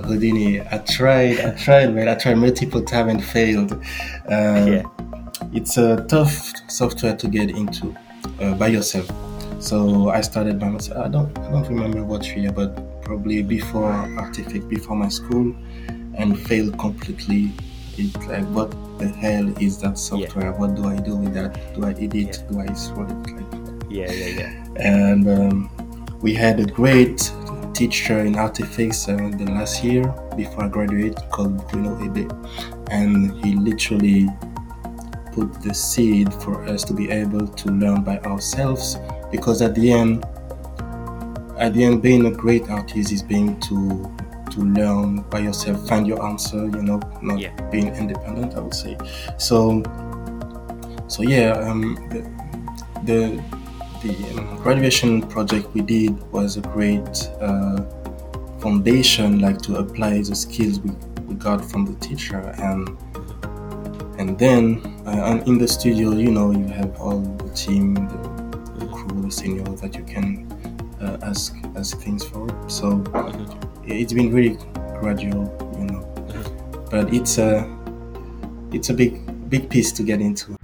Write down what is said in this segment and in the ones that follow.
Houdini. I tried multiple times and failed. Yeah. It's a tough software to get into by yourself. So I started by myself. I don't remember what year, but probably before Artifact, before my school, and failed completely. It's like, what the hell is that software? What do I do with that? Do I edit? Do I install it? Yeah. And we had a great teacher in Artifacts the last year before I graduated called Bruno Ebe, and he literally put the seed for us to be able to learn by ourselves, because at the end being a great artist is being to learn by yourself, find your answer, not being independent, I would say. So yeah, the graduation project we did was a great foundation, like to apply the skills we got from the teacher, and then in the studio, you have all the team, the crew, the seniors that you can ask things for. So it's been really gradual, but it's a big piece to get into.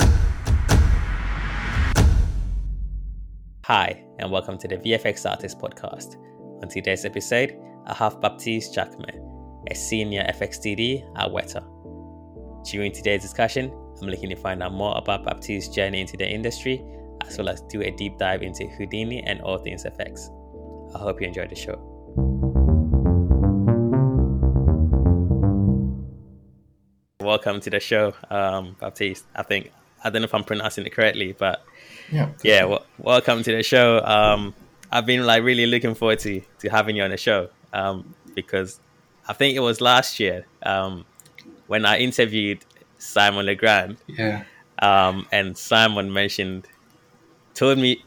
Hi, and welcome to the VFX Artist Podcast. On today's episode, I have Baptiste Jacquemin, a senior FXTD at Weta. During today's discussion, I'm looking to find out more about Baptiste's journey into the industry, as well as do a deep dive into Houdini and all things FX. I hope you enjoyed the show. Welcome to the show, Baptiste. I don't know if I'm pronouncing it correctly, but welcome to the show. I've been really looking forward to having you on the show, because I think it was last year when I interviewed Simon Legrand. Yeah. And Simon told me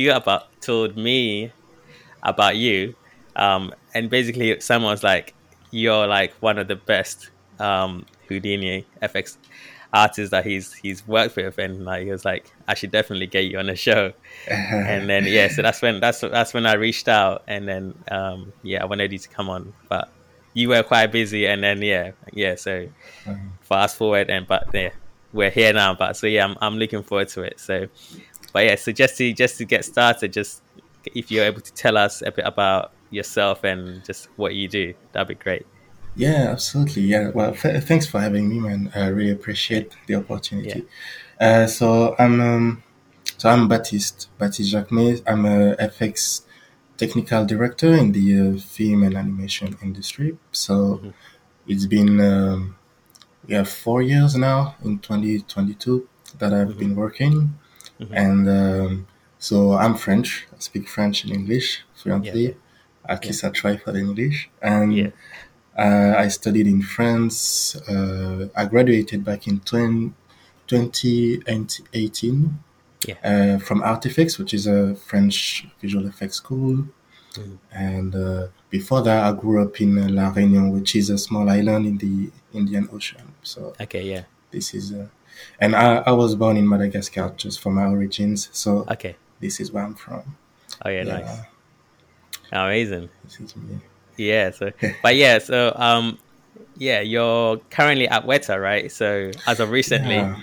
about you, and basically Simon was like, you're like one of the best Houdini FX artists that he's worked with, and he was like, I should definitely get you on the show. And then so that's when I reached out, and then I wanted you to come on, but you were quite busy, and then so fast forward, we're here now. But so I'm looking forward to it. So just to get started, just if you're able to tell us a bit about yourself and just what you do, that'd be great. Yeah, absolutely. Yeah. Well, thanks for having me, man. I really appreciate the opportunity. So I'm Baptiste Jacquemin. I'm a FX technical director in the film and animation industry. So it's been 4 years now, in 2022, that I've been working. And so I'm French. I speak French and English fluently. At least I try for the English. And I studied in France. I graduated back in 2018 from Artifacts, which is a French visual effects school. And before that, I grew up in La Réunion, which is a small island in the Indian Ocean. So this is, and I was born in Madagascar, just for my origins. So this is where I'm from. Oh yeah, nice, amazing. This is me. Yeah. So, you're currently at Weta, right? So as of recently, are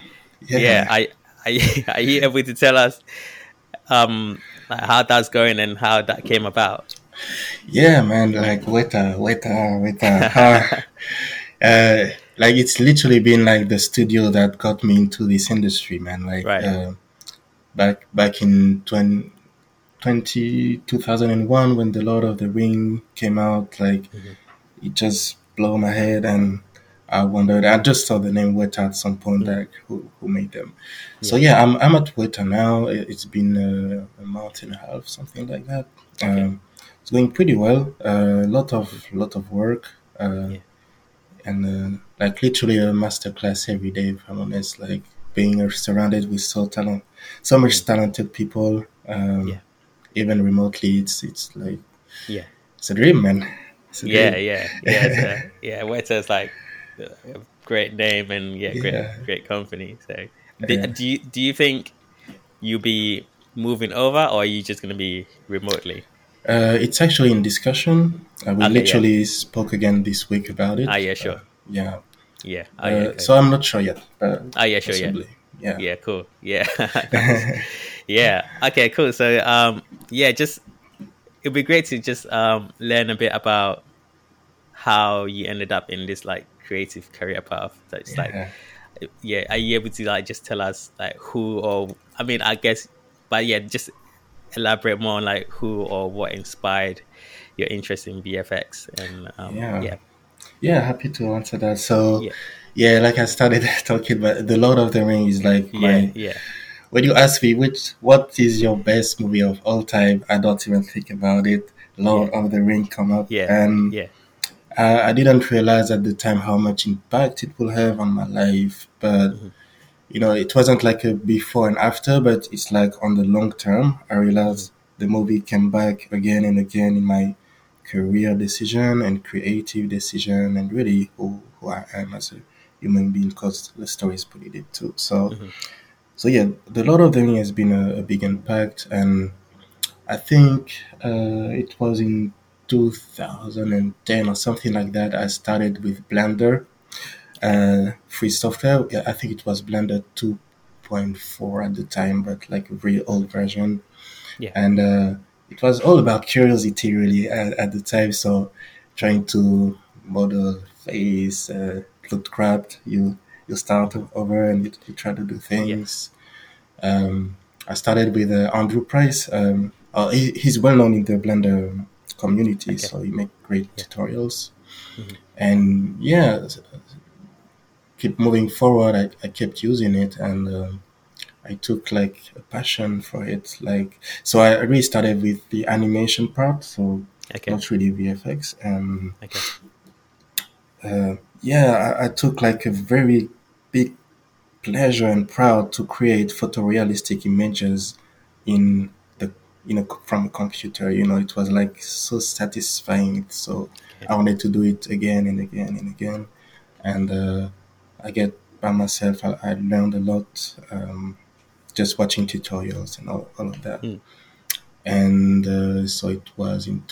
you able to tell us how that's going and how that came about? Yeah, man, like Weta. Like it's literally been like the studio that got me into this industry, man. Like back in 2001 when The Lord of the Ring came out, like it just blew my head, and I wondered. I just saw the name Weta at some point, like who made them. So I'm at Weta now. It's been a month and a half, something like that. It's going pretty well. A lot of work, and like literally a masterclass every day. If I'm honest, like being surrounded with so much talented people. Even remotely, it's like it's a dream, man. Weta is like a great name and great company. So do you think you'll be moving over, or are you just going to be remotely? It's actually in discussion. We Okay, yeah. literally spoke again this week about Ah, it. yeah, sure. Yeah. Yeah. Ah, yeah, okay. So I'm not sure yet, but Ah, yeah, sure, yeah. possibly. Yeah. Yeah, cool. Yeah. Nice. Yeah. Okay, cool. So yeah, just it'd be great to just learn a bit about how you ended up in this like creative career path. So it's like, Yeah. yeah, are you able to like just tell us like who, or I mean, I guess, but yeah, just elaborate more on like who or what inspired your interest in VFX and Yeah. yeah. Yeah, happy to answer that. So, Yeah. yeah, like I started talking about, The Lord of the Rings is like Yeah. my. Yeah. When you ask me what is your best movie of all time, I don't even think about it. Yeah. Lord of the Ring come up, Yeah. and Yeah. I didn't realize at the time how much impact it will have on my life. But Hmm. it wasn't like a before and after, but it's like on the long term. I Hmm. realized the movie came back again and again in my career decision and creative decision and really who I am as a human being because the story is pretty deep too. Hmm. So yeah, The Lord of the Rings has been a big impact, and I think it was in 2010 or something like that. I started with Blender, Okay. free software. Yeah, I think it was Blender 2.4 at the time, but like a very Hmm. old version. Yeah. And it was all about curiosity really at the time. So trying to model face, looked crap. You start Hmm. over and you try to do Yeah. things. I started with Andrew Price. He's well known in the Blender community, Okay. so he make great Yeah. tutorials. Hmm. And yeah, keep moving forward. I kept using it, and I took like a passion for it. Like so, I really started with the animation part, so Okay. not really VFX. And Okay. yeah, I took like a very big pleasure and proud to create photorealistic images in the from a computer. It was like so satisfying. So Okay. I wanted to do it again and again and again. And I get by myself. I learned a lot just watching tutorials and all of that. Mm. And so it was in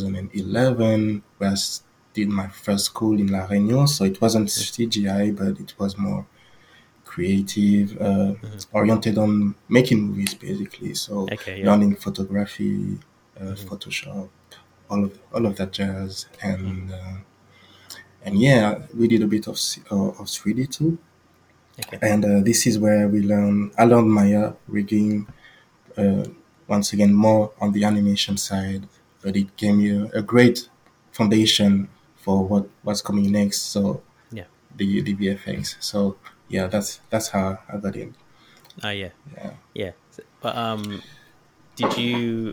2011 where did my first school in La Réunion. So it wasn't Mm. CGI, but it was more creative, Hmm. oriented on making movies basically. So Okay. Yeah. learning photography, Hmm. Photoshop, all of that jazz, Hmm. and yeah, we did a bit of 3D too. Okay. And this is where I learned Maya rigging, uh, once again more on the animation side, but it gave me a great foundation for what's coming next. So Yeah. the VFX. So yeah, that's how I got in. Ah, yeah. Yeah. Yeah. But did you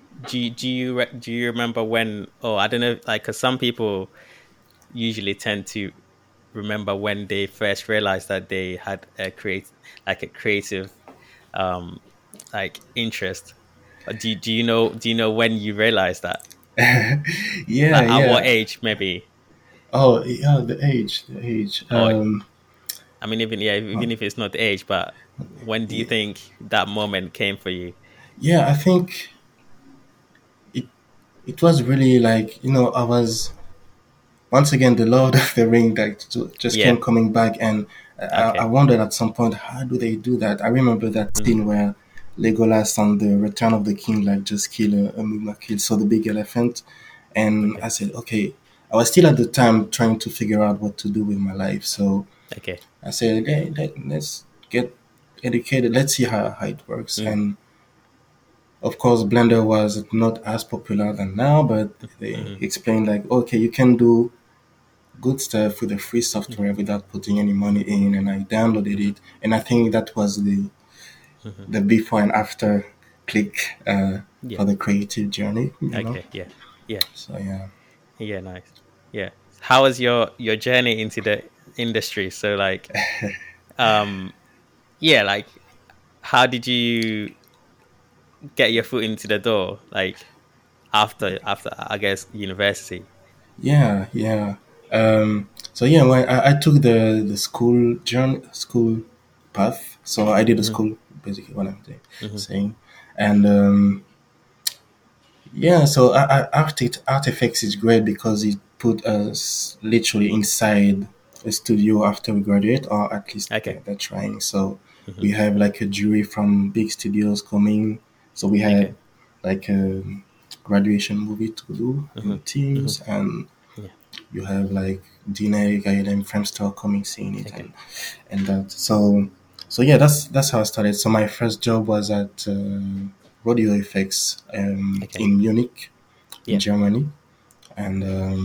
do you remember when? Oh, I don't know. Like, cause some people usually tend to remember when they first realized that they had a creative um like interest. Do you know when you realized that? Yeah, Like at what yeah. age, maybe? Oh, yeah, the age. Or I mean, even yeah, even if it's not the age, but when do you Yeah, think that moment came for you? yeah, I think it it was really like I was once again the Lord of the Ring that just Yeah. came coming back, and I Okay. wondered at some point how do they do that. I remember that Hmm. scene where Legolas on the Return of the King like just kill a Mugma kill, so the big elephant, and Okay. I said okay. I was still at the time trying to figure out what to do with my life, so Okay. I said, hey, let's get educated. Let's see how it works. Mm. And of course, Blender was not as popular than now, but they Hmm. explained like, okay, you can do good stuff with the free software without putting any money in. And I downloaded it, and I think that was Hmm. the before and after click Yeah. for the creative journey. Okay. Yeah. Yeah. So yeah. Yeah. Nice. Yeah. How was your journey into the industry? So like, um, yeah, like how did you get your foot into the door? Like after I guess university. Yeah, yeah. So yeah, when I took the school path. So I did a Hmm. school, basically what I'm Hmm. saying, and Yeah, so Artifacts is great because it put us literally inside a studio after we graduate, or at least Okay. they're trying. So Hmm. we have like a jury from big studios coming. So we Okay. had like a graduation movie to do Hmm. in Hmm. teams, and Yeah. you have like DNA, Gaiden, Framestar coming seeing it, Okay. and that. So yeah, that's how I started. So my first job was at Rodeo Effects Okay. in Munich, in Yeah. Germany, and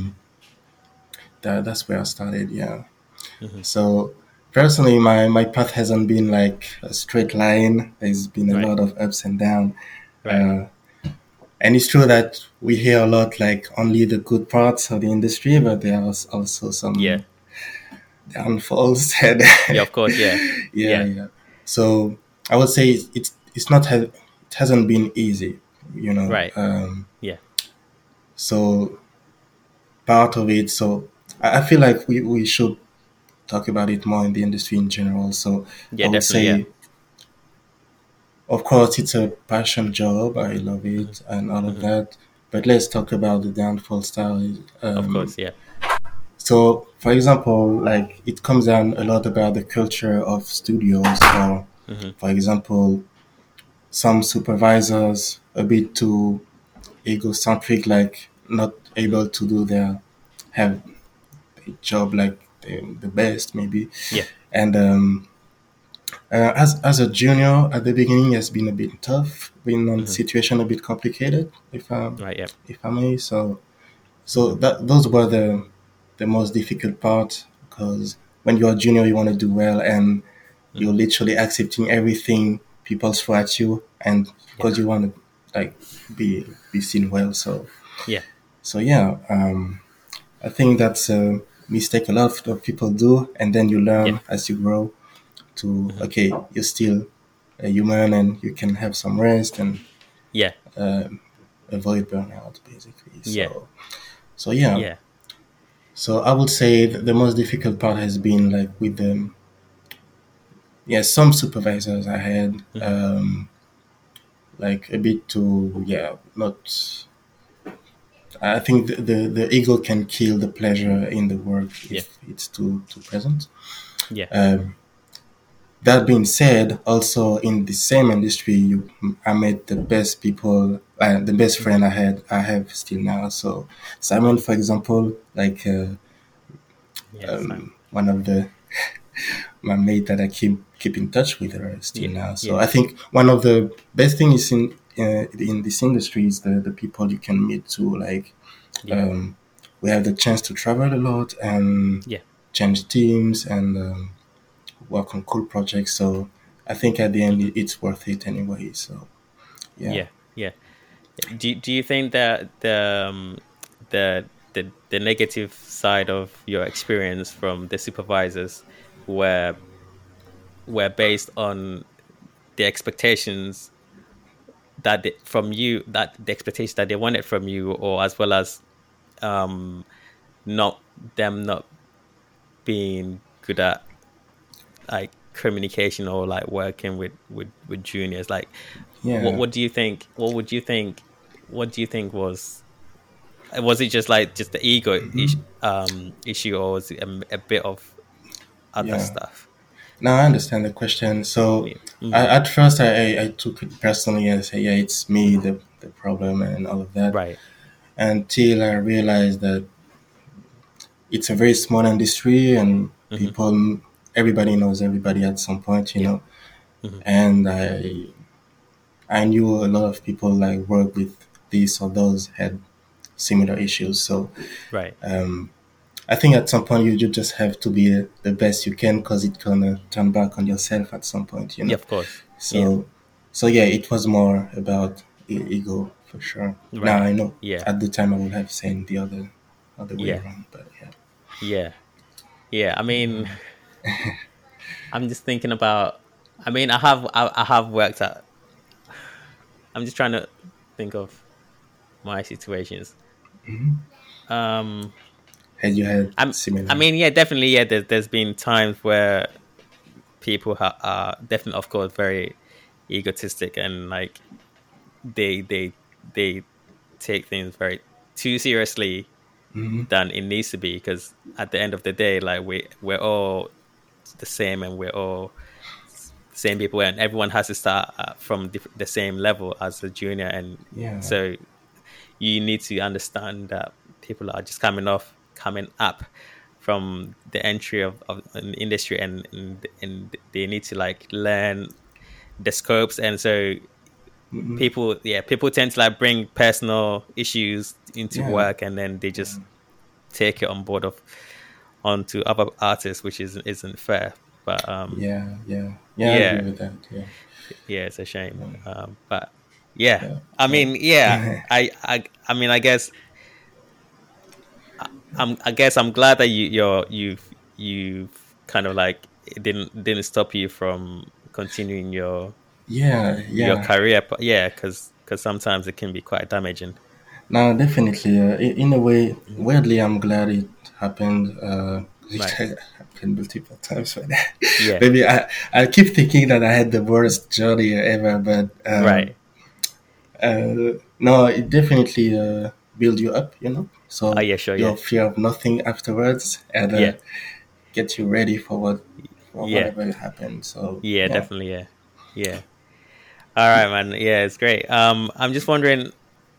that's where I started. Yeah. Hmm. So personally, my path hasn't been like a straight line. There's been a Right. lot of ups and downs. Right. Uh, and it's true that we hear a lot like only the good parts of the industry, but there are also Yeah. some downfalls. And Yeah. Of course. Yeah. yeah, Yeah. yeah. So I would say it's not it hasn't been easy, you know. Right. Yeah. So part of it. So I feel like we should talk about it more in the industry in general. So I Yeah. would Definitely. Yeah. say, of course, it's a passion job. I love Hmm. it and all of Hmm. that. But let's talk about the downfall style. Of course. Yeah. So, for example, like it comes down a lot about the culture of studios, or, Hmm. for example, some supervisors a bit too egocentric, like not Hmm. able to do their have a job like the best maybe, Yeah. and as a junior at the beginning, has been a bit tough, been on Hmm. situation a bit complicated, Right. Yeah. if I may. So Hmm. that those were the most difficult part, because when you're a junior, you want to do well, and you're Hmm. literally accepting everything people throw at you, and Yeah. because you want to like be seen well. Yeah. So yeah, I think that's a mistake a lot of people do, and then you Yeah. learn as you grow to Hmm. okay, you're still a human, and you can have some rest and Yeah. avoid burnout, basically. Yeah. So yeah. Yeah. So I would say the most difficult part has been like with the yeah, some supervisors I had Hmm. like a bit too yeah, not. I think the ego can kill the pleasure in the work Yeah. if it's too present. Yeah. Um, that being said, also in the same industry, I met the best people, the best Hmm. friend I have still now. So Simon, Right. for example, like Yeah. Simon. one of the my mate that I keep in touch with her still Yeah. now. So Yeah. I think one of the best things in this industry is the people you can meet too. Like Yeah. um, we have the chance to travel a lot and Yeah. change teams and work on cool projects. So I think at the end Hmm. it's worth it anyway. So yeah. Yeah. Yeah. Do you think that the negative side of your experience from the supervisors were were based on the expectations from you, that the expectations that they wanted from you, or as well as um not them not being good at like communication or like working with juniors? Like Yeah. what do you think, what do you think was it just like just the issue, or was it a bit of other Yeah. stuff? Now I understand the question. So Yeah. Hmm. at first I took it personally and say, yeah, it's me, the problem and all of that, Right. until I realized that it's a very small industry and Hmm. people, everybody knows everybody at some point, you Yeah. know. Hmm. And I knew a lot of people like work with this or those had similar issues. So Right. um, I think at some point you just have to be the best you can, because it's gonna turn back on yourself at some point, you Yeah, know. of course. Yeah. So so yeah, it was more about ego for sure. Now Right. I know Yeah. at the time I would have said the other way Yeah. around, but yeah. Yeah. Yeah. I mean, I'm just thinking about. I mean, I have worked at. I'm just trying to think of my situations. Um, Had you had I'm. I similar? mean, yeah, definitely. Yeah, there's been times where people are definitely, of course, very egotistic, and like they they they take things very too seriously Hmm. than it needs to be, because at the end of the day, like we're all the same, and we're all the same people, and everyone has to start from the same level as a junior. And Yeah. so you need to understand that people are just coming up from the entry of an industry, and they need to like learn the scopes. And so Hmm. people tend to like bring personal issues into Yeah. work, and then they Yeah. just take it on board of onto other artists, which isn't fair. But Yeah. Yeah. Yeah. I agree yeah, with that. Yeah. yeah, it's a shame. But yeah, Yeah. I Yeah. mean, yeah, I mean, I guess I'm glad that you've kind of like, it didn't stop you from continuing Yeah. your Yeah. career. But yeah, because sometimes it can be quite damaging. Now, definitely, in a way, Mhm. weirdly, I'm glad it happened. It Right. happened multiple times, but Yeah. maybe I keep thinking that I had the worst journey ever. But Right. no, it definitely build you up, Oh So yeah. Sure. Yeah. your fear of nothing afterwards, and Yeah. get you ready for Yeah. whatever happened. So Yeah. yeah. Definitely. Yeah. Yeah. All right, man. Yeah, it's great. I'm just wondering,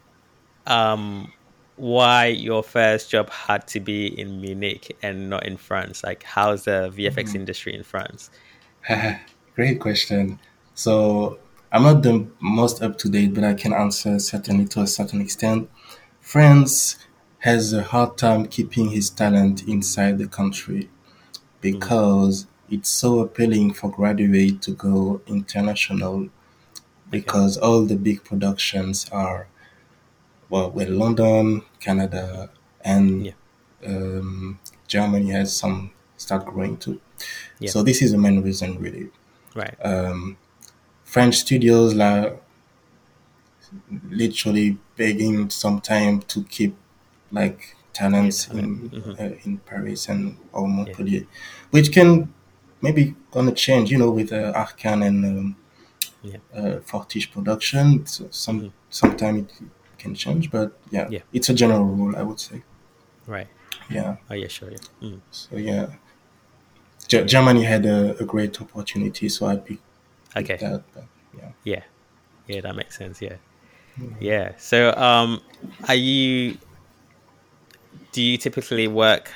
um, why your first job had to be in Munich and not in France. Like, how's the VFX industry in France? Great question. So I'm not the most up to date, but I can answer certainly to a certain extent. France has a hard time keeping his talent inside the country Hmm. because it's so appealing for graduate to go international Okay. because all the big productions are London, Mhm. Canada, and Yeah. um, Germany has some start growing too. Yeah. So this is the main reason really. Right. French studios like literally begging sometime to keep like Yeah. talents Talent. Hmm. in Paris and or Yeah. Montpellier, which can maybe gonna change, with Arcan and Yeah. Fortiche production. So Hmm. sometime it can change, but yeah, Yeah. it's a general rule, I would say. Right. Yeah. Oh yeah. Sure. Yeah. Mm. So yeah, Germany had a great opportunity, so I picked Okay. that. But yeah. Yeah. Yeah. That makes sense. Yeah. Yeah. So, are you? Do you typically work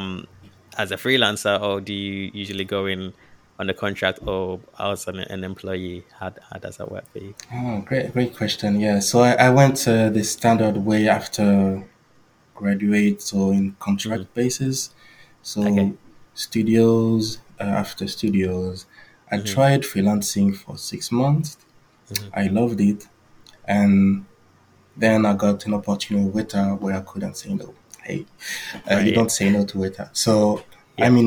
as a freelancer, or do you usually go in on a contract, or as an employee? How does that work for you? Oh, great question. Yeah, so I went the standard way after graduate, so in Hmm. contract basis. Okay. So studios after studios, I Hmm. tried freelancing for 6 months. Hmm. I loved it, and then I got an opportunity with Weta where I couldn't say no. Hey, Right. you Yeah. don't say no to Weta. So Yeah. I'm in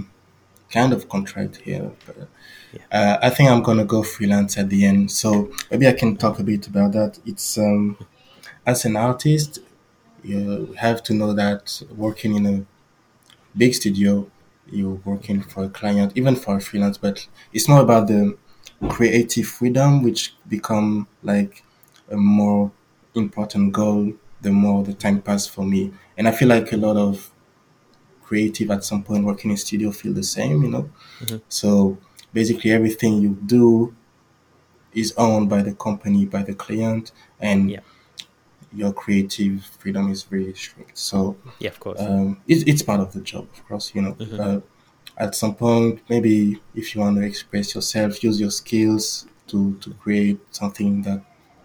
kind of contract here, but Yeah. I think I'm gonna go freelance at the end. So maybe I can Mhm. talk a bit about that. It's as an artist, you have to know that working in a big studio, you're working for a client, even for a freelance, but it's more about the creative freedom, which become like a more important goal the more the time pass for me. And I feel like a lot of creative at some point working in studio feel the same. Mhm. So basically everything you do is owned by the company, by the client, and Yeah. your creative freedom is very strict. So Yeah. Of course. it's part of the job, of course. Hmm. But at some point, maybe if you want to express yourself, use your skills to create something that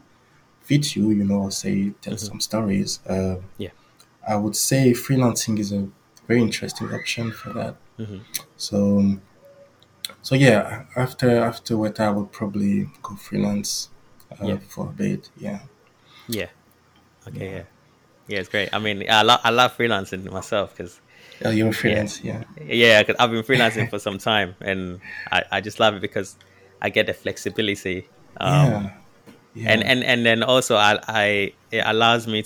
fits you, or say tell Hmm. some stories. Yeah. I would say freelancing is a very interesting option for that. Hmm. So yeah, after what I would probably go freelance Yeah. for a bit. Yeah, Yeah. Okay. yeah. Yeah. Yeah. It's great. I mean, I love freelancing myself, because Oh, you're yeah, freelance. Yeah, yeah. Because I've been freelancing for some time, and I just love it because I get the flexibility. yeah, yeah. And then also it allows me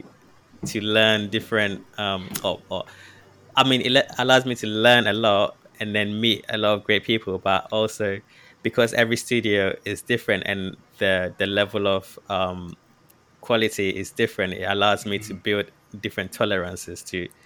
to learn different or I mean, allows me to learn a lot and then meet a lot of great people. But also, because every studio is different, and the level of quality is different, it allows me to build different tolerances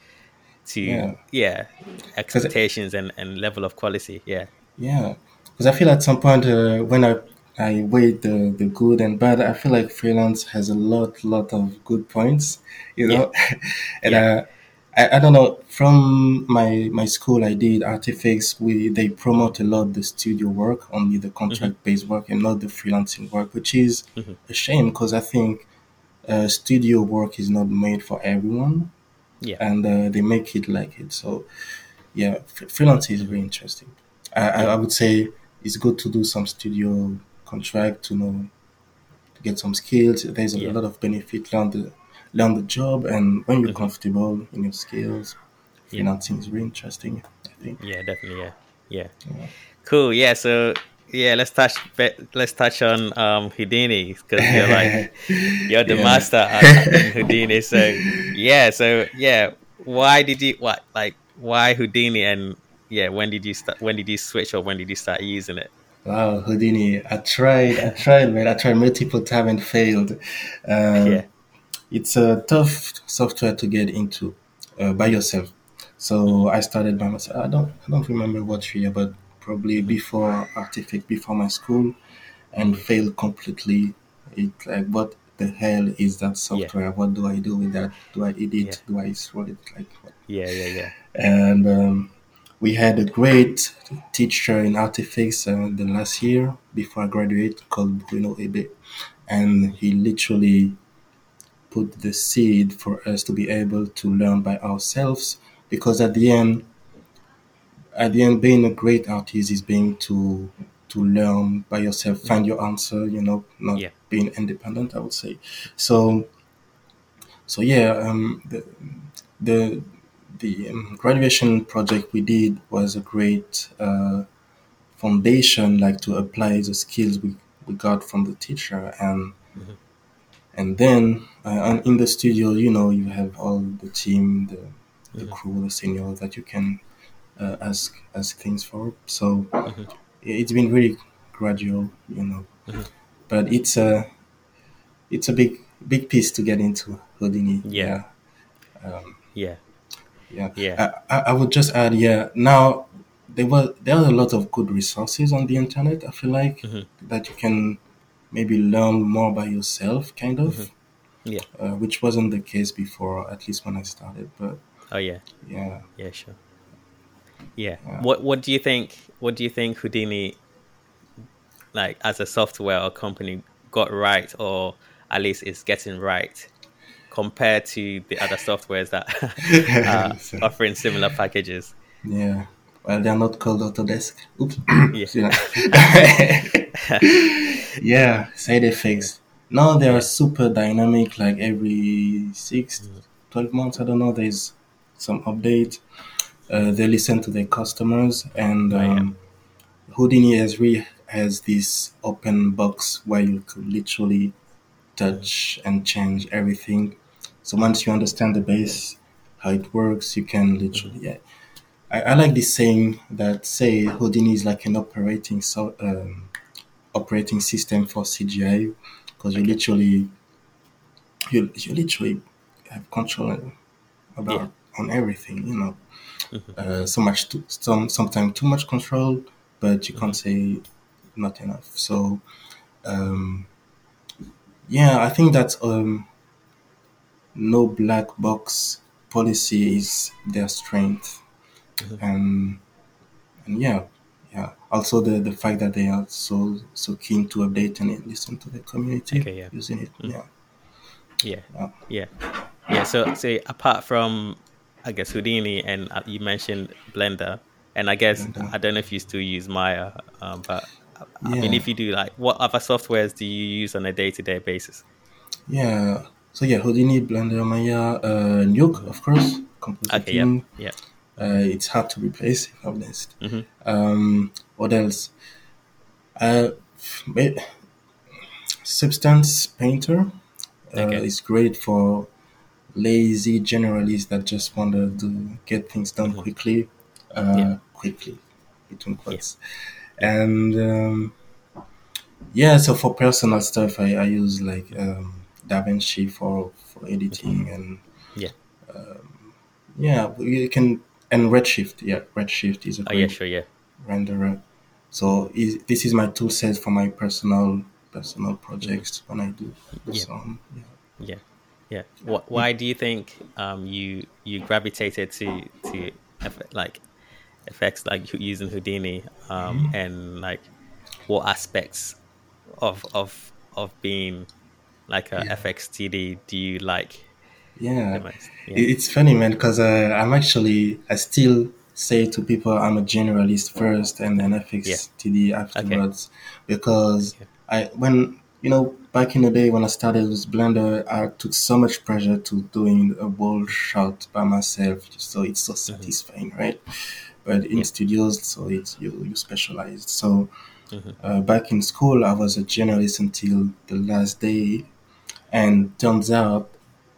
to Yeah, yeah, because expectations and level of quality. Yeah. yeah, because I feel at some point when I weigh the good and bad, I feel like freelance has a lot of good points, you Yeah. know, and Yeah. I don't know, from my school I did Artifix. They promote a lot the studio work, only the Hmm. contract based work, and not the freelancing work, which is Hmm. a shame because I think studio work is not made for everyone, Yeah. and they make it like it. So yeah, freelance is Hmm. very interesting. I Yeah. would say it's good to do some studio contract to know to get some skills. There's a Yeah. lot of benefit. Learn the job, and when you're Hmm. comfortable in your skills, Yeah. freelancing is very interesting. I think. Yeah, definitely. Yeah. Yeah. Yeah. Cool. Yeah. So yeah, let's touch on Houdini, because you're the Yeah. master in Houdini. So yeah. So yeah, why did you what like why Houdini, and yeah, when did you switch, or when did you start using it? Wow, Houdini. Man. I tried multiple times and failed. Uh, Yeah. it's a tough software to get into by Hmm. yourself. So Hmm. I started by myself. I don't remember what year, but probably Hmm. before Artifact, before my school, and Hmm. failed completely. It like, what the hell is that Yeah. software? What do I do with that? Do I Yeah. edit? Do I throw it? Like what? Yeah. Yeah. Yeah. And we had a great teacher in Artifacts the last year before I graduated called Bruno Ebe, and he literally put the seed for us to be able to learn by ourselves, because at the end being a great artist is being to learn by yourself, Hmm. find your answer, not Yeah. being independent, I would say. So so yeah, the graduation project we did was a great foundation, like to apply the skills we got from the teacher. Hmm. And then in the studio, you have all the team, the Hmm. crew, the seniors that you can ask things for. So Hmm. it's been really gradual, Hmm. but it's a big piece to get into Houdini. Yeah. Yeah, Yeah. yeah. Yeah. I would just add, yeah. Now there are a lot of good resources on the internet. I feel like Hmm. that you can maybe learn more by yourself, kind Hmm. of, Yeah. which wasn't the case before, at least when I started. But Oh yeah. yeah, Yeah. Sure. Yeah. yeah. What do you think? What do you think Houdini, like as a software or company, got right, or at least is getting right, compared to the other softwares that are So, offering similar packages? yeah. Well, they're not called Autodesk. Oops. Yeah. You know. Yeah, side Yeah. effects. Now they are Yeah. super dynamic, like every six, Mhm. 12 months, I don't know, there's some update. They listen to their customers, and Oh yeah. Houdini has this open box where you could literally Hmm. touch and change everything. So once you understand the base, how it works, you can Hmm. literally, yeah. I like this saying that say Houdini is like an operating system for CGI, because you Okay. literally you literally have control Yeah. about on everything. Hmm. So much sometimes too much control, but you Hmm. can't say not enough. So yeah, I think that no black box policy is their strength, Hmm. and yeah, yeah. Also the fact that they are so keen to update and listen to the community Okay. Yeah. using it. Mm. Yeah, Yeah. yeah. Yeah. Yeah. So, say apart from, I guess, Houdini, and you mentioned Blender, and I guess And I don't know if you still use Maya, but I mean, yeah, if you do, like, what other softwares do you use on a day-to-day basis? yeah. So yeah, Houdini, Blender, Maya, Nuke, Hmm. of course, Okay. Yep. compositing. Yep. It's hard to replace, if I'm honest. Hmm. What else? Uh, ma- Substance Painter Okay. is great for lazy generalists that just want to get things done Hmm. quickly, Yeah. between Yeah. quotes. Yeah. And yeah, so for personal stuff, I use like DaVinci for Okay. editing, and Yeah. yeah, you can, and Redshift. Yeah, Redshift is a Oh yeah, great sure, yeah. renderer. Hmm. So this is my tool set for my personal Hmm. projects when I do Yeah. some. Yeah. Yeah. Yeah. Why do you think you gravitated to like effects like using Houdini, and like what aspects of being like a Yeah. FXTD do you like the Yeah, most? Yeah. it's funny, man, because I still say to people I'm a generalist first and then Yeah. FXTD Okay. afterwards, because Okay. when, back in the day when I started with Blender, I took so much pressure to doing a whole shot by myself, so it's so Hmm. satisfying, right? But in Yeah. studios, so it's you specialized. So Hmm. back in school, I was a generalist until the last day, and turns out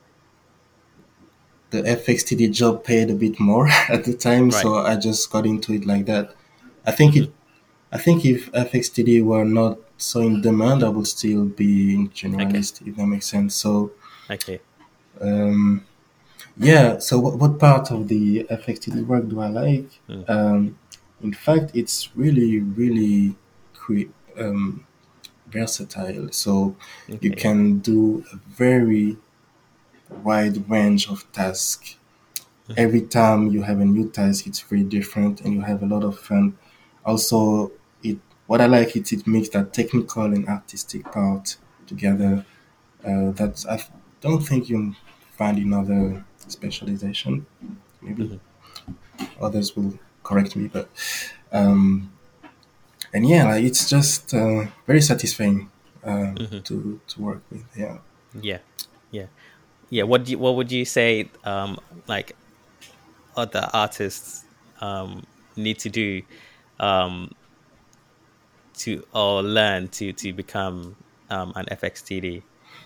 the FXTD job paid a bit more at the time, Right. so I just got into it like that. I think Hmm. it. I think if FXTD were not so in demand, I would still be in Okay. generalist, if that makes sense. So, Okay. um, yeah. So, what part of the FXTD work do I like? Mm. In fact, it's really, really um, versatile. So, you Okay. Yeah. can do a very wide range of tasks. Hmm. Every time you have a new task, it's very different and you have a lot of fun. Also, it what I like it makes that technical and artistic part Hmm. together. That I don't think you find in other specialization. Maybe Hmm. others will correct me, but um, and yeah, like, it's just very satisfying Hmm. to work with. Yeah. Yeah. Yeah. Yeah. What would you say like other artists need to do um to or learn to become an FXTD?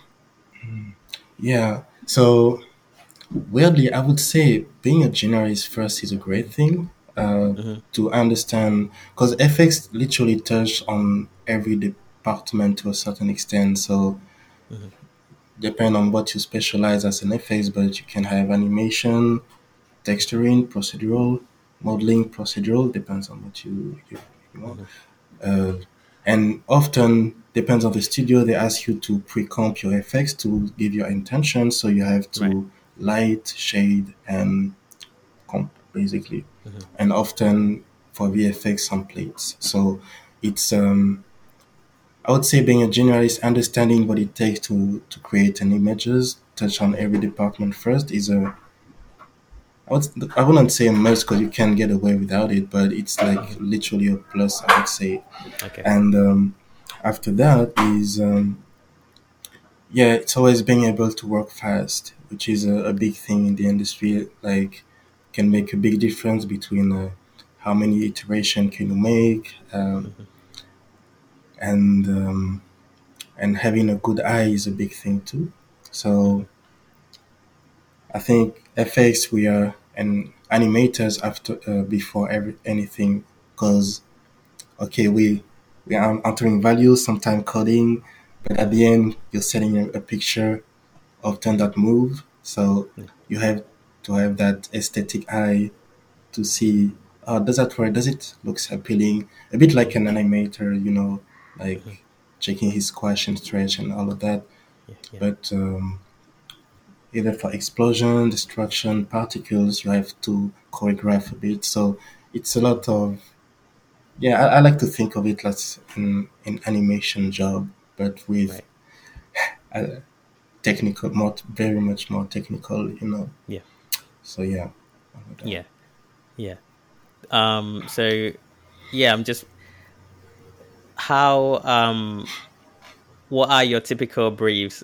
Yeah. So weirdly, I would say being a generalist first is a great thing Hmm. to understand, because FX literally touch on every department to a certain extent. So Hmm. depend on what you specialize as an FX, but you can have animation, texturing, procedural, modeling, procedural, depends on what you want. Hmm. Uh, and often depends on the studio. They ask you to pre-comp your effects to give your intention. So you have Right. to light, shade, and comp basically. Hmm. And often for VFX some plates. So it's I would say being a generalist, understanding what it takes to create an images, touch on Hmm. every department first is I wouldn't say a must because you can't get away without it, but it's like Hmm. literally a plus, I would say. Okay. And after that is yeah, it's always being able to work fast, which is a big thing in the industry. Like, can make a big difference between how many iteration can you make, Hmm. and having a good eye is a big thing too. Hmm. So I think FX we are and animators after before anything, because okay, we are entering values, sometimes coding, but at the end you're setting a picture often that move. So Yeah. you have to have that aesthetic eye to see, oh, does that work? Does it looks appealing? A bit like Hmm. an animator, Hmm. like checking his squash and stretch and all of that. Yeah. Yeah. But either for explosion, destruction, particles, you have to choreograph a bit. So it's a lot of, yeah, I like to think of it as an animation job, but with Right. a technical, more, very much more technical. Yeah. So yeah, all of that. Yeah. Yeah. So yeah, I'm just how what are your typical briefs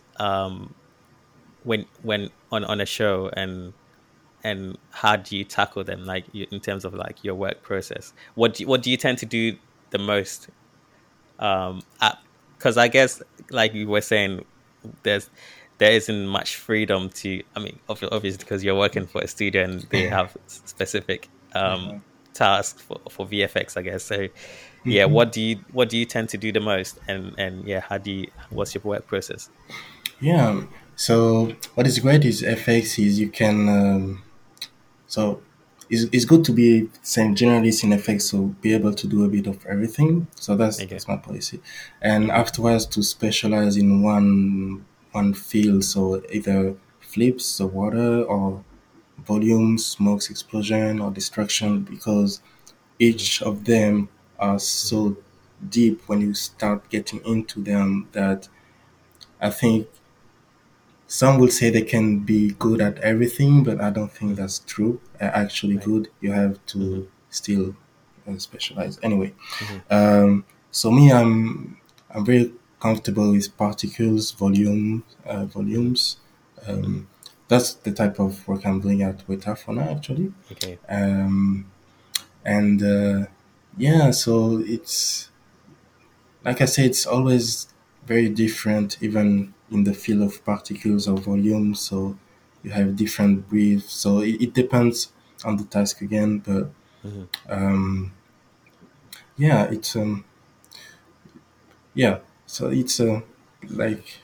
when on a show, and how do you tackle them, like in terms of like your work process? What do you tend to do the most? Because I guess like you were saying, there's there isn't much freedom to. I mean, obviously because you're working for a studio and they have specific Yeah. tasks for VFX, I guess. So yeah, Hmm. what do you tend to do the most, and yeah, how do you what's your work process? Yeah. So what is great is FX is you can so it's good to be same generalist in FX, so be able to do a bit of everything. So Okay. that's my policy, and Mm-hmm. afterwards to specialize in one field. So either flips, so water, or volume, smokes, explosion, or destruction, Mm-hmm. because Mm-hmm. each of them are Mm-hmm. so deep when you start getting into them that I think some will say they can be good at everything, but I don't think Mm-hmm. that's true. Actually, Right. good. You have Mm-hmm. to still specialize. Anyway, Mm-hmm. so me, I'm very comfortable with particles, Mm-hmm. volumes. Mm-hmm. Um, that's the type of work I'm doing at Weta for now, actually. Okay. Um, and yeah, so it's like I say, it's always very different, even in the field of particles or volume. So you have different briefs. So it depends on the task again. But Mm-hmm. um, yeah, it's yeah. So it's like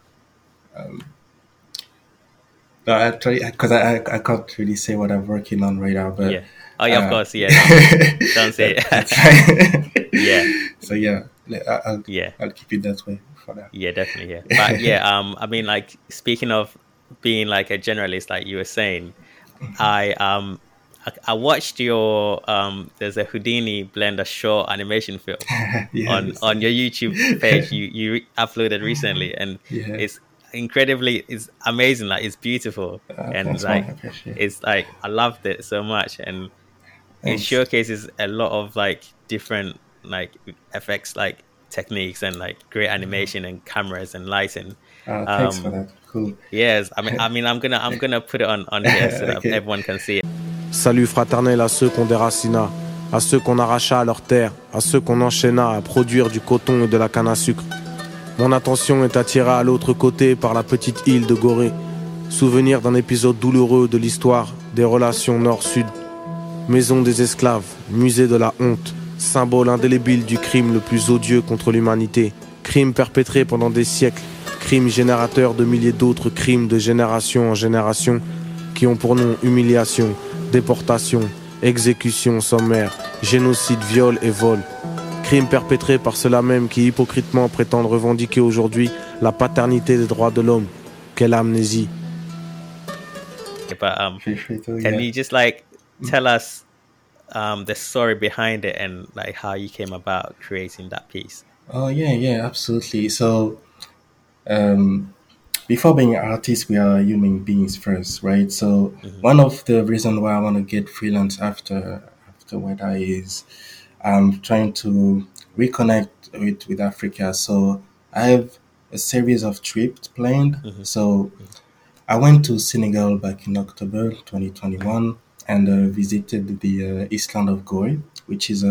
no, actually because I can't really say what I'm working on right now, but Yeah. Oh yeah, of uh, course. Yeah. Don't say that's it. fine. Yeah. So yeah, Yeah. I'll keep it that way for now. Yeah, definitely. Yeah. But yeah, I mean, like, speaking of being like a generalist, like you were saying, I I watched your there's a Houdini Blender short animation film Yeah, on your YouTube page uploaded recently, and yeah. it's it's amazing. Like, it's beautiful, and Thanks, man. I like appreciate it. it's like I loved it so much, and it Thanks. showcases a lot of like different like effects, like techniques, and like great animation and cameras and lighting. Thanks for um that. Cool. yes, I'm gonna put it on here so that Okay. everyone can see it. Salut fraternel à ceux qu'on déracina, à ceux qu'on arracha à leur terre, à ceux qu'on enchaîna à produire du coton et de la canne à sucre. Mon attention est attirée à l'autre côté par la petite île de Gorée. Souvenir d'un épisode douloureux de l'histoire des relations nord-sud. Maison des esclaves, musée de la honte, symbole indélébile du crime le plus odieux contre l'humanité. Crime perpétré pendant des siècles, crime générateur de milliers d'autres crimes de génération en génération qui ont pour nom humiliation, déportation, exécution sommaire, génocide, viol et vol. Crimes perpétrés par ceux-là même qui hypocritement prétendent revendiquer aujourd'hui la paternité des droits de l'homme. Quelle amnésie! But Feel free to, can yeah. you just like tell us the story behind it, and like how you came about creating that piece? Oh, yeah, yeah, absolutely. So, um, before being an artist, we are human beings first, right? So, Hmm. one of the reasons why I want to get freelance after what I is I'm trying to reconnect with Africa. So, I have a series of trips planned. Hmm. So, I went to Senegal back in October 2021 and visited the Island of Gorée, which is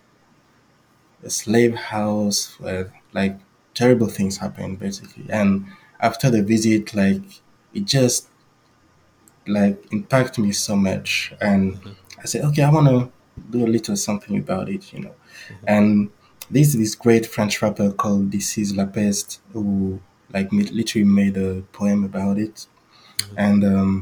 a slave house where like terrible things happen basically. And after the visit, like it just like impacted me so much. And Hmm. I said, okay, I want to do a little something about it, you know. Hmm. And this great French rapper called This Is La Peste who like literally made a poem about it. Hmm. And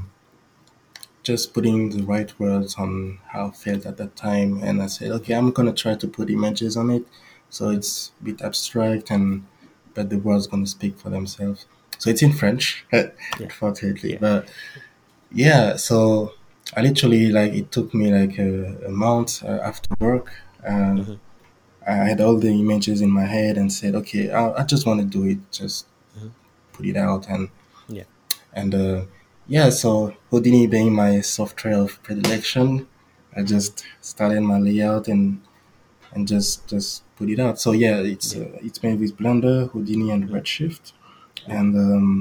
just putting the right words on how I felt at that time. And I said, okay, I'm gonna try to put images on it, so it's a bit abstract, and but the words gonna speak for themselves. So it's in French, Yeah. unfortunately. Yeah. But yeah, so I literally like it took me like a month after work. Uh, Hmm. I had all the images in my head and said, okay, I just want to do it, just Hmm. put it out, Yeah. and yeah, so Houdini being my software of predilection, I Hmm. just started my layout and just put it out. So yeah, Yeah. it's made with Blender, Houdini, and Hmm. Redshift, Hmm. and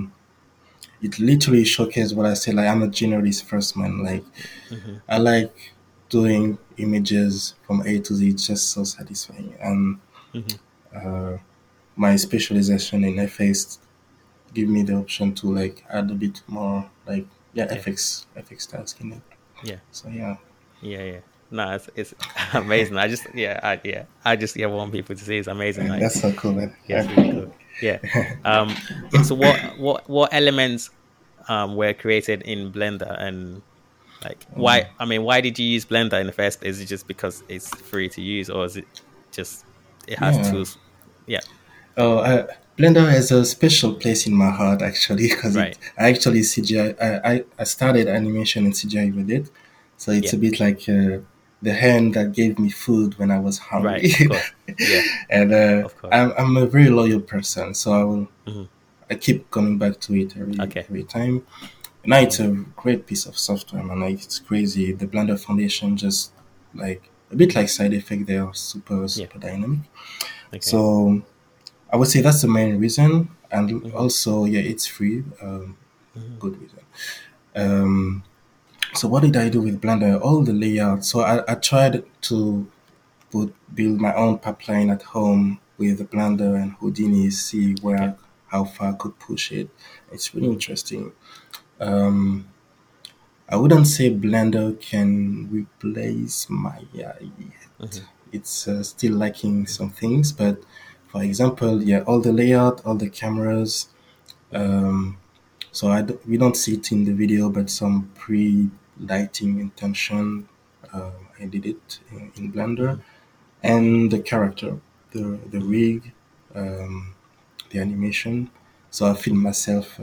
it literally showcases what I say. Like I'm a generalist first, man. Like Hmm. I like doing images from A to Z. It's just so satisfying, and Hmm. uh, my specialization in FX give me the option to like add a bit more like yeah Yeah. FX task in it. Yeah. So yeah, Yeah. Yeah. No, it's amazing. I just yeah, I just want people to see it's amazing. and Like, that's so cool, man. yeah, it's really cool. Yeah. Yeah. So what elements were created in Blender, and like why? I mean, why did you use Blender in the first place? Is it just because it's free to use, or is it just it has Yeah. tools? Yeah. Oh, Blender has a special place in my heart actually because Right. I actually CGI. I started animation and CGI with it, so it's Yeah. a bit like the hand that gave me food when I was Right. hungry. Of course. Yeah. And Of course. I'm a very loyal person, so Hmm. I keep coming back to it Okay. every time. Now it's Mm. a great piece of software, man. Like it's crazy. The Blender Foundation just like a bit like side effect. They are Yeah. super dynamic. Okay. So I would say that's the main reason, and Hmm. also yeah, it's free. Hmm. Good reason. Um, so what did I do with Blender? All the layouts. So I tried to build my own pipeline at home with Blender and Houdini. See Okay. where how far I could push it. It's really Hmm. interesting. Um, I wouldn't say Blender can replace Maya yet. Hmm. It's still lacking some things, but for example, yeah, all the layout, all the cameras. Hmm. Um, so we don't see it in the video, but some pre-lighting intention, I did it in Blender, Hmm. and the character, the Hmm. rig, um, the animation. So I filmed myself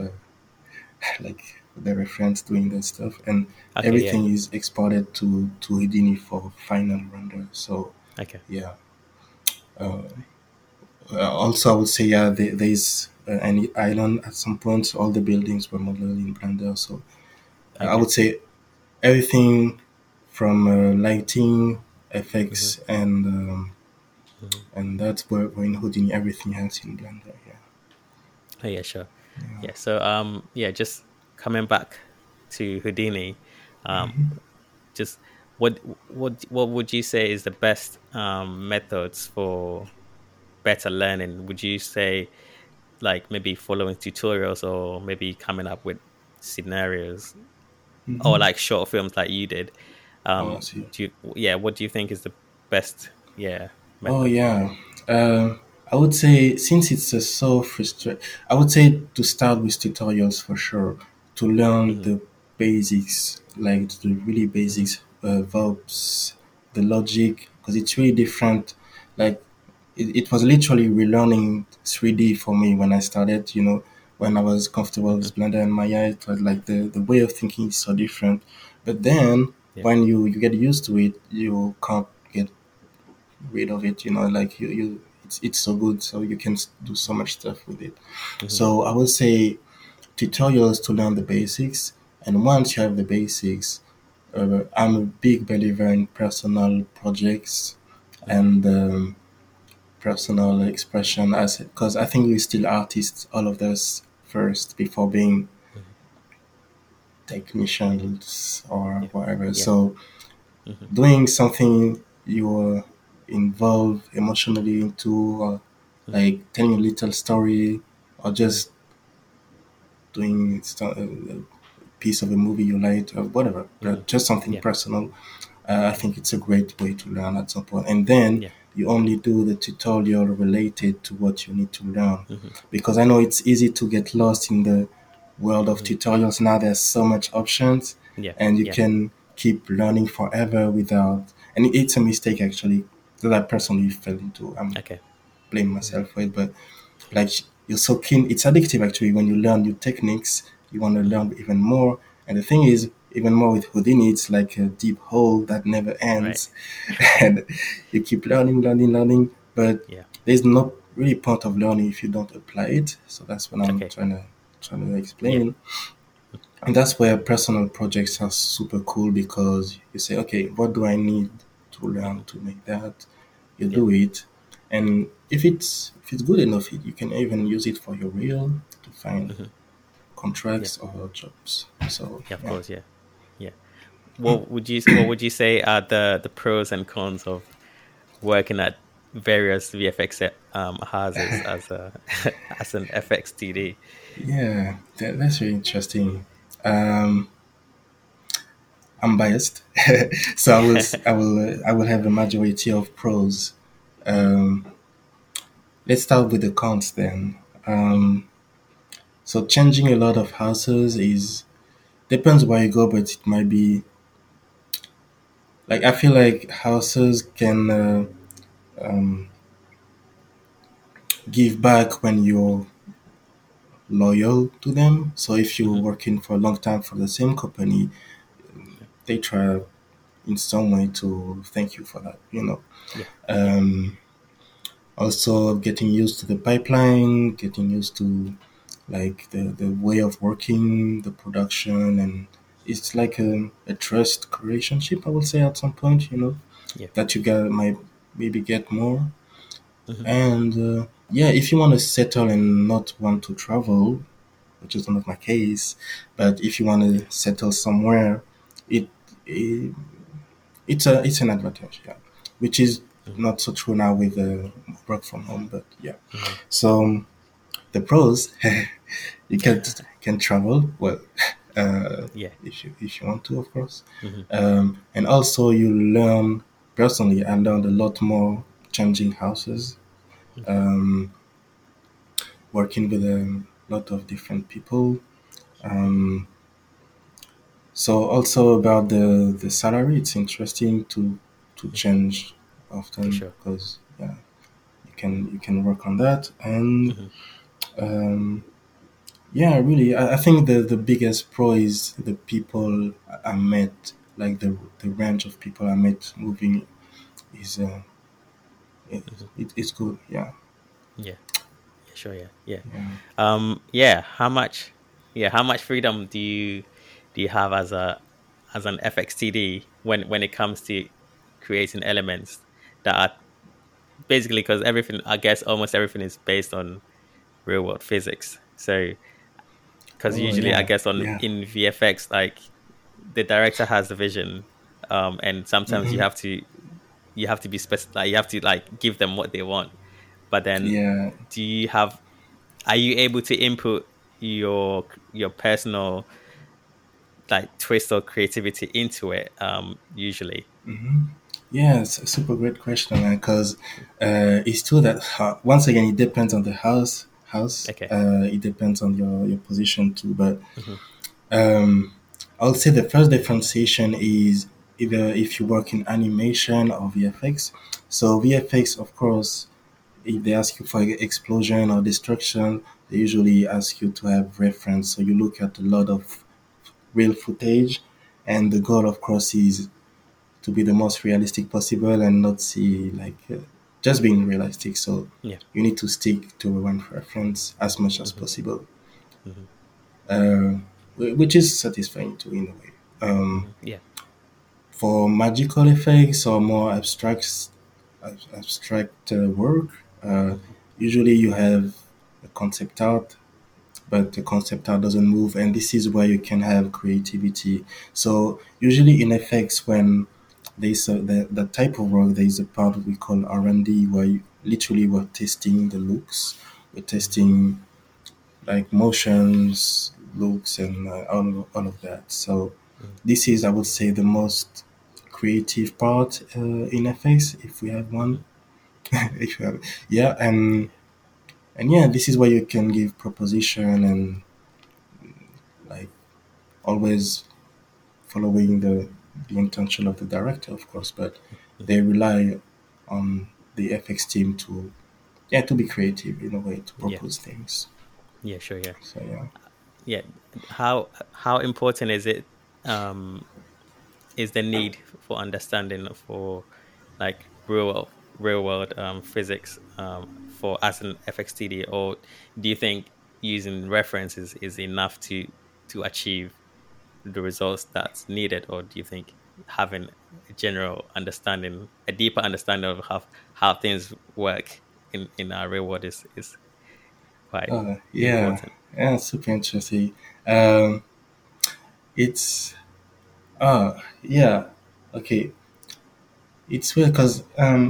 like the reference doing that stuff, and Okay. Yeah. everything is exported to Houdini for final render. So Okay. yeah. Uh, Also, I would say yeah, there is an island at some point. All the buildings were modeled in Blender, so I Okay. would say everything from lighting, Hmm. effects, Hmm. and that's where we're in Houdini. Everything else in Blender. Yeah. Oh, yeah. Sure. Yeah. So yeah, just coming back to Houdini, um, just what would you say is the best methods for better learning? Would you say like maybe following tutorials, or maybe coming up with scenarios, or Mm-hmm. like short films like you did? Oh, I see. Do you, yeah, what do you think is the best, yeah, Oh method? yeah. I would say since it's so frustrating, I would say to start with tutorials for sure to learn Hmm. the basics, like the really Hmm. basics, verbs, the logic, because it's really different. Like it was literally relearning 3D for me when I started. When I was comfortable Hmm. with Blender and Maya, it was like the way of thinking is so different. But then Yeah. when you get used to it, you can't get rid of it. Like it's so good, so you can do so much stuff with it. Hmm. So I would say tutorials to learn the basics, and once you have the basics, I'm a big believer in personal projects Hmm. and personal expression, as because I think we're still artists, all of us, first before being Hmm. technicians or Yeah. whatever. Yeah. So Hmm. doing something you're involved emotionally into, or Hmm. like telling a little story, or Hmm. just doing a piece of a movie you like, or whatever, Hmm. just something Yeah. personal. I think it's a great way to learn at some point. And then Yeah. you only do the tutorial related to what you need to learn. Hmm. Because I know it's easy to get lost in the world of Hmm. tutorials now. There's so much options, Yeah. and you Yeah. can keep learning forever without. And it's a mistake actually that I personally fell into. I'm Okay. blaming Hmm. myself for it, but Yeah. like you're so keen. It's addictive actually when you learn new techniques. You want to Hmm. learn even more. And the thing is, even more with Houdini, it's like a deep hole that never Right. ends, and you keep learning. But Yeah. there's no really point of learning if you don't apply it. So that's what I'm Okay. trying to Yeah. explain. And that's where personal projects are super cool because you say, okay, what do I need to learn Hmm. to make that? You Yeah. do it, and if it's good enough, you can even use it for your real to find Hmm. Yeah. contracts or jobs. So Yeah. Of yeah. course. Yeah. Yeah. What would you say are the pros and cons of working at various VFX houses as a as an FXTD? Yeah, that's really interesting. Um, I'm biased, so I will have a majority of pros. Hmm. Um, let's start with the cons then. Um, so changing a lot of houses is depends where you go, but it might be like I feel like houses can um, give back when you're loyal to them. So if you're Hmm. working for a long time for the same company, they try in some way to thank you for that. Yeah. Yeah. Um, Also, getting used to the pipeline, getting used to like the way of working, the production, and it's like a trust relationship. I would say at some point, Yeah. that you get might maybe get more. Hmm. And yeah, if you want to settle and not want to travel, which is not my case, but if you want Yeah. to settle somewhere, it, it it's an advantage, yeah, which is Hmm. not so true now with work from home, but yeah. Hmm. So the pros, you can travel well, uh, Yeah. if you want to, of course, Hmm. and also you learn. Personally, I learned a lot more changing houses, Hmm. um, working with a lot of different people. Um, so also about the salary, it's interesting to change For often sure. because yeah, you can work on that and. Hmm. Um, Yeah, really. I think the biggest pro is the people I met, like the range of people I met moving is Hmm. it's good. Yeah, Yeah. Yeah. Sure. Yeah. Yeah. yeah. Yeah. How much freedom do you have as an FXTD when it comes to creating elements that are basically, because everything, I guess almost everything is based on real world physics. So because Oh usually I yeah, guess on yeah. in VFX, like the director has the vision, and sometimes you Hmm. have to be specific, like you have to like give them what they want. But then Yeah. do you have are you able to input your personal like twist or creativity into it, usually? Hmm. Yeah, it's a super great question, man. Because it's true that once again it depends on the house. House. Okay. It depends on your position too, but Hmm. Um, I would say the first differentiation is either if you work in animation or VFX. So VFX, of course, if they ask you for explosion or destruction, they usually ask you to have reference. So you look at a lot of real footage, and the goal, of course, is to be the most realistic possible and not see like just being realistic. So Yeah. you need to stick to one reference as much as Hmm. possible, Hmm. uh, which is satisfying too in a way. Hmm. Yeah. For magical effects or more abstract work, Hmm. usually you have a concept art, but the concept art doesn't move, and this is where you can have creativity. So usually in effects, when there's the type of work, there is a part we call R&D, where literally we're testing the looks, we're Hmm. testing like motions, looks, and all of that. So Hmm. this is, I would say, the most creative part in FX, if we have one. Hmm. Hmm. if you have, yeah, and yeah, this is where you can give proposition and like always following the intention of the director, of course, but Hmm. they rely on the FX team to yeah to be creative in a way to Yeah. propose things. Yeah. Sure. Yeah. So yeah. Yeah. How important is it, is the need for understanding for like real world physics, for as an FXTD, or do you think using references is enough to achieve the results that's needed, or do you think having a general understanding, a deeper understanding of how things work in our real world is quite Yeah, important? yeah, super interesting. Um, it's yeah, okay. It's weird because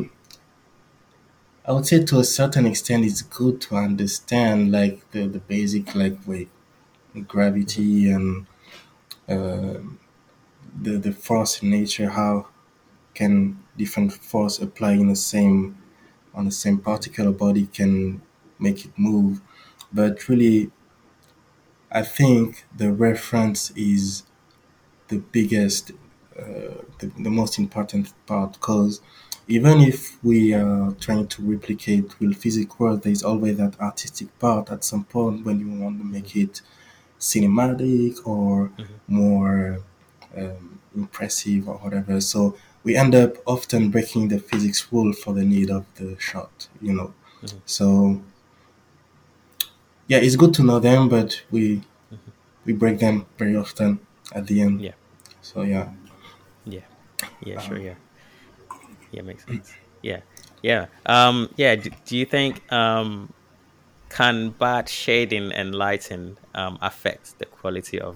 I would say to a certain extent it's good to understand like the basic like way Hmm. gravity and uh, the force in nature. How can different force apply in the same on the same particular body can make it move. but really, I think the reference is the biggest, the most important part, because even if we are trying to replicate real physics world, there's always that artistic part at some point when you want to make it cinematic or Hmm. more impressive or whatever. So we end up often breaking the physics rule for the need of the shot, you know. Hmm. So yeah, it's good to know them, but Hmm. we break them very often at the end. Yeah. So yeah. Yeah. Yeah. Sure. Um, Yeah. Yeah. Makes sense. Yeah. Yeah. Yeah. Do you think can bad shading and lighting affect the quality of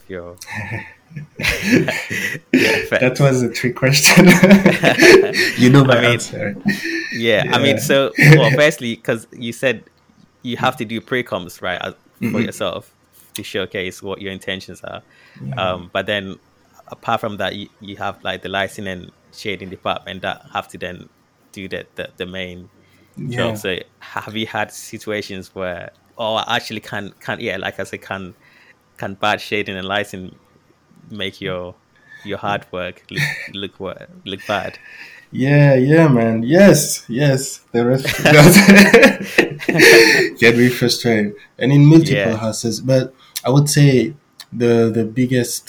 your that effects? was a trick question. You know I my mean, answer. yeah. I mean, Yeah. so well, firstly, because you said you have to do pre-coms, right, for Mm-mm. yourself to showcase what your intentions are. Yeah. But then apart from that, you have like the lighting and shading department that have to then do the main job. Yeah. So have you had situations where, oh, actually can yeah, like I said, can bad shading and lighting make your hard work look bad? Yeah, yeah, man. Yes, yes. The rest get me frustrated, and in multiple Yeah, houses. But I would say the biggest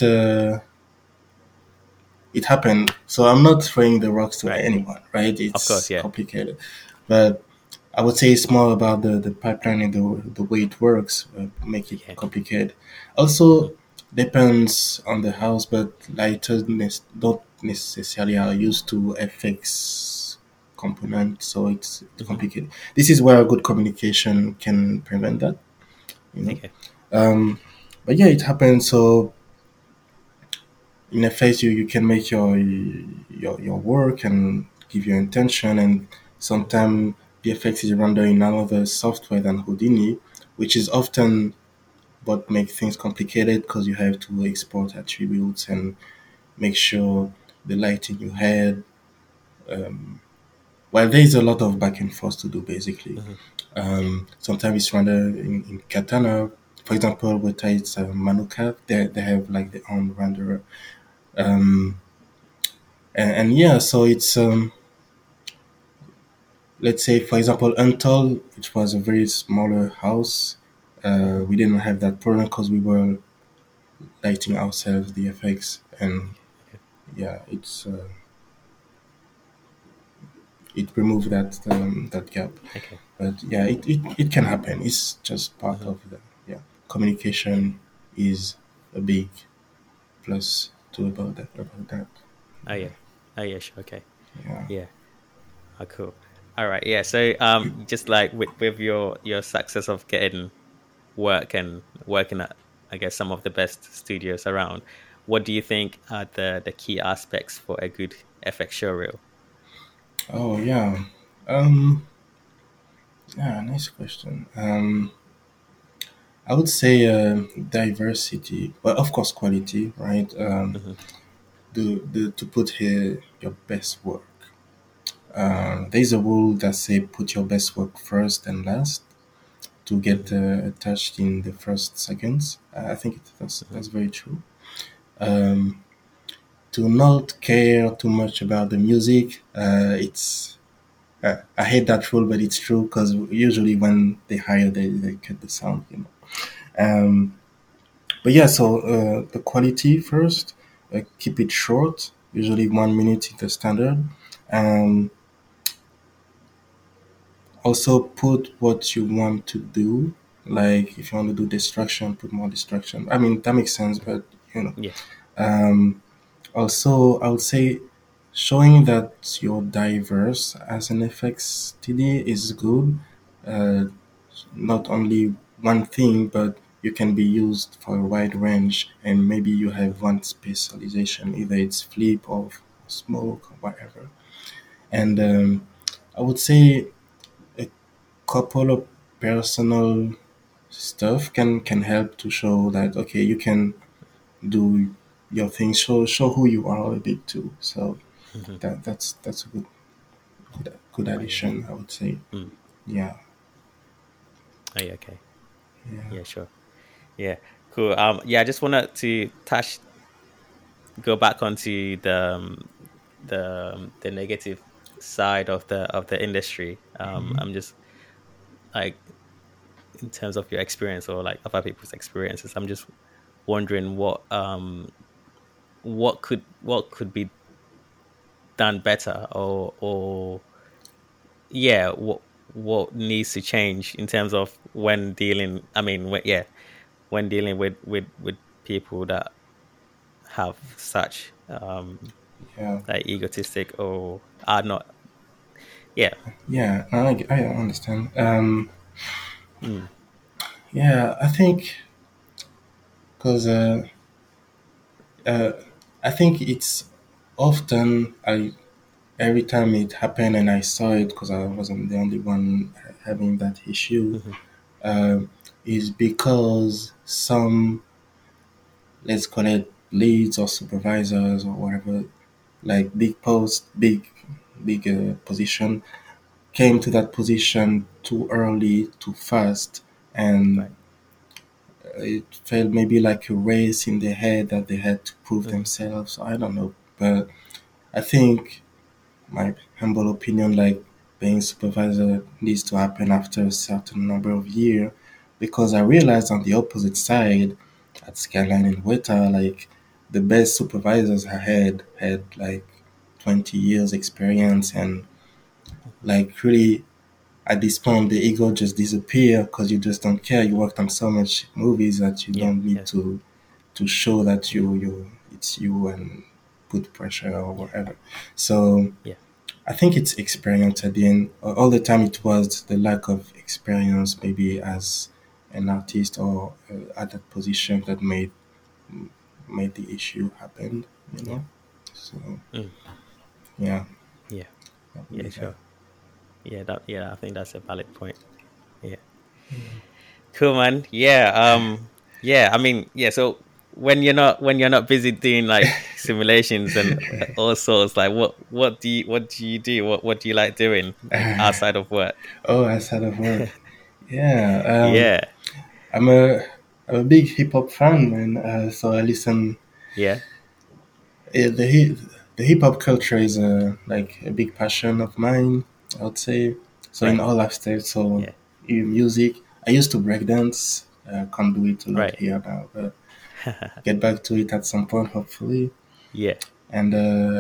it happened. So I'm not throwing the rocks to right. anyone, right? Of course, It's yeah. complicated, but I would say it's more about the pipeline and the way it works, make it Yeah. complicated. Hmm. Also, depends on the house, but lighters don't necessarily are used to FX component, so it's Hmm. complicated. This is where good communication can prevent that, you know. Okay. Um, but yeah, it happens. So in a phase, you can make your work and give your intention, and sometimes the effect is rendered in another software than Houdini, which is often what makes things complicated because you have to export attributes and make sure the lighting you had. Well, there is a lot of back and forth to do basically. Hmm. Yeah. Sometimes it's rendered in Katana. For example, with it's Manuka, they have like their own renderer. Um, and yeah, so it's let's say for example Untold, which was a very smaller house. Hmm. We didn't have that problem because we were lighting ourselves the effects, and Okay. yeah, it removed that gap. Okay. But yeah, it can happen. It's just part Hmm. of the yeah. Yeah. Communication is a big plus to about that. Oh yeah. Oh yeah. Sure. Okay. Yeah. Yeah. Oh, cool. All right. Yeah. So just like with your success of getting work and working at, I guess, some of the best studios around, what do you think are the key aspects for a good FX showreel? Oh yeah. Um. Yeah. Nice question. I would say diversity, but of course quality, right? Hmm. The to put here your best work. There's a rule that say put your best work first and last to get Hmm. attached in the first seconds. I think Hmm. that's very true. Um, to not care too much about the music, it's I hate that rule, but it's true because usually when they hire, they cut the sound, you know. Um, But yeah, so the quality first, keep it short, usually 1 minute is the standard. Um, Also put what you want to do. Like if you want to do distraction, put more distraction. I mean, that makes sense, but you know. Yeah. Um, Also, I would say showing that you're diverse as an FX TD is good. Uh, Not only one thing, but you can be used for a wide range, and maybe you have Hmm. one specialization, either it's flip or smoke or whatever. And I would say a couple of personal stuff can help to show that okay, you can do your thing, show who you are a bit too. So Hmm. that's a good Oh yeah. addition, I would say. Mm. Yeah. Oh yeah. Okay. Yeah, sure. Yeah, cool. Yeah, I just wanted to go back onto the negative side of the industry. I'm just like, in terms of your experience or like other people's experiences, I'm just wondering what could be done better, or yeah, what needs to change in terms of when dealing. I mean, when dealing with people that have such Yeah, like egotistic or are not. Yeah. yeah, I understand. Mm, Yeah, I think because uh, I think it's often I every time it happened and I saw it because I wasn't the only one having that issue. hmm Um, is because some, let's call it leads or supervisors or whatever, like big post, big position, came to that position too early, too fast, and right. it felt maybe like a race in their head that they had to prove hmm themselves. I don't know, but I think my humble opinion, like being supervisor needs to happen after a certain number of years, because I realized on the opposite side at Skyline and Weta, like the best supervisors I had like 20 years experience, and like really at this point the ego just disappear because you just don't care. You worked on so much movies that you Yeah. don't need Yeah. to show that Yeah. you it's you and put pressure or Yeah. whatever. So Yeah. I think it's experience at the end. All the time it was the lack of experience, maybe as an artist or at that position that made the issue happen. You Yeah. know. So Mm, yeah, yeah. that would Yeah. be that. Sure. Yeah. I think that's a valid point. Yeah. Cool, man. Yeah. Yeah. I mean, yeah. So when you're not busy doing like simulations and all sorts, like what do you do? What do you like doing like outside of work? Oh, outside of work. Yeah. Yeah. I'm a I'm a big hip hop fan, man. So I listen. Yeah. The hip hop culture is like a big passion of mine. I would say so in Right. all aspects. So Yeah. in music, I used to breakdance. Can't do it a lot Right. here now, but get back to it at some point, hopefully. Yeah. And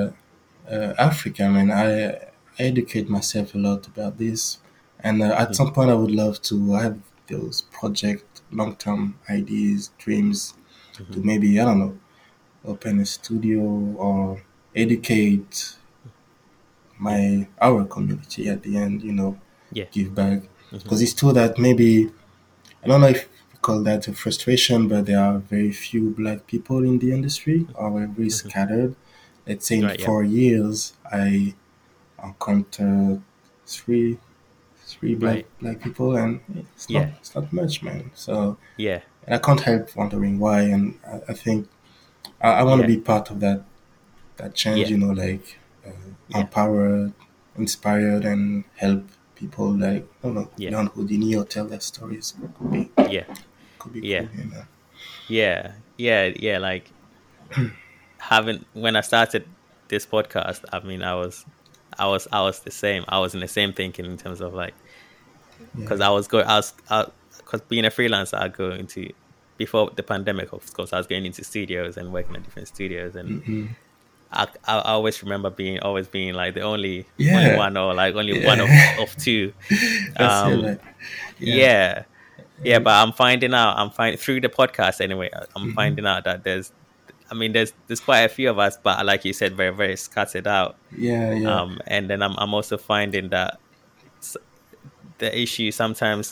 Africa, man, I educate myself a lot about this, and at hmm some point, I would love to have those project, long-term ideas, dreams hmm to maybe I don't know, open a studio or educate Yeah. our community at the end. You know, Yeah. give back hmm because it's true that maybe I don't know if we call that a frustration, but there are very few black people in the industry, or we're very hmm scattered. Let's say in Right. Yeah. 4 years, I encountered three three Right. black people, and Yeah. it's not much, man. So Yeah. and I can't help wondering why, and I think I want to Yeah. be part of that change. Yeah. You know, like Yeah. empowered, inspired, and help people like I don't know Yeah. beyond Houdini or tell their stories. Yeah. Could be Yeah. cool, you know. Yeah. Yeah. Yeah. Like having when I started this podcast, I mean, I was the same. I was in the same thinking in terms of like, because Yeah. because being a freelancer, I go into before the pandemic. Of course, I was going into studios and working at different studios, and Hmm. I always remember always being like the only Yeah. one, or like only one of Yeah. of two. That's it. Um, Like, yeah. yeah, yeah, but I'm finding through the podcast anyway. I'm Hmm. finding out that I mean, there's quite a few of us, but like you said, very very scattered out. Yeah. Yeah. And then I'm also finding that s- the issue sometimes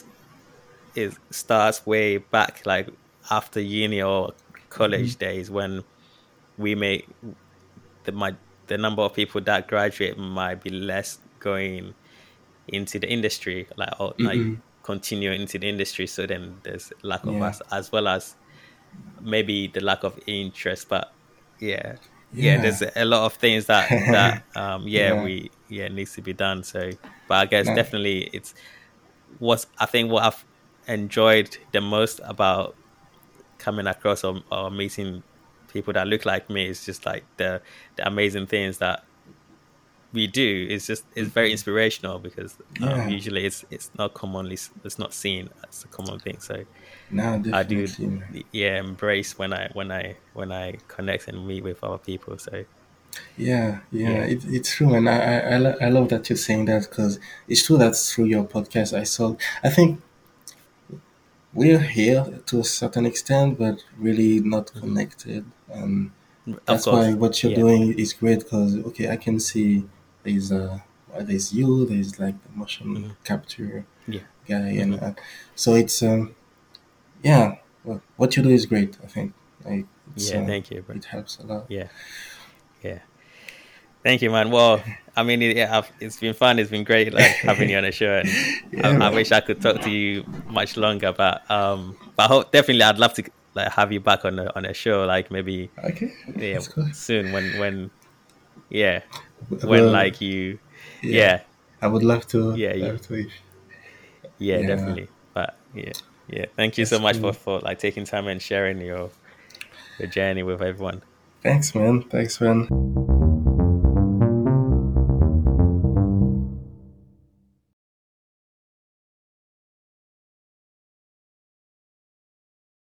is starts way back, like after uni or Hmm. college days, when we may the my the number of people that graduate might be less going into the industry, like Hmm. continuing into the industry. So then there's lack of Yeah. us, as well as maybe the lack of interest. But yeah, yeah, Yeah. there's a lot of things that yeah, Yeah. we needs to be done. So, but I guess Nah. definitely it's what I think what I've enjoyed the most about coming across or meeting people that look like me is just like the amazing things that we do. It's very inspirational because Yeah. usually it's not seen as a common thing. So No, I do, definitely, man. embrace when I connect and meet with other people. So Yeah, yeah. it's true, and I love that you're saying that because it's true that through your podcast, I think we're here to a certain extent, but really not Mhm. connected. And Of that's why course, what you're yeah. doing is great because, okay, I can see there's there's you, there's like the motion Mhm. capture Yeah. guy, and Hmm. so it's yeah, well, what you do is great. I think like Yeah, thank you, bro. it helps a lot. Yeah, yeah. Thank you, man. Well, I mean, it's been fun. It's been great, like having you on the show, and Yeah, I wish man. I could talk to you much longer. But I hope definitely I'd love to like have you back on the show, like maybe Okay, that's cool. soon when yeah when Well, like you yeah, yeah I would love to. yeah Love to. yeah, Yeah, definitely. But yeah. Thank you so that's much for cool. like taking time and sharing your journey with everyone. Thanks, man. Thanks, man.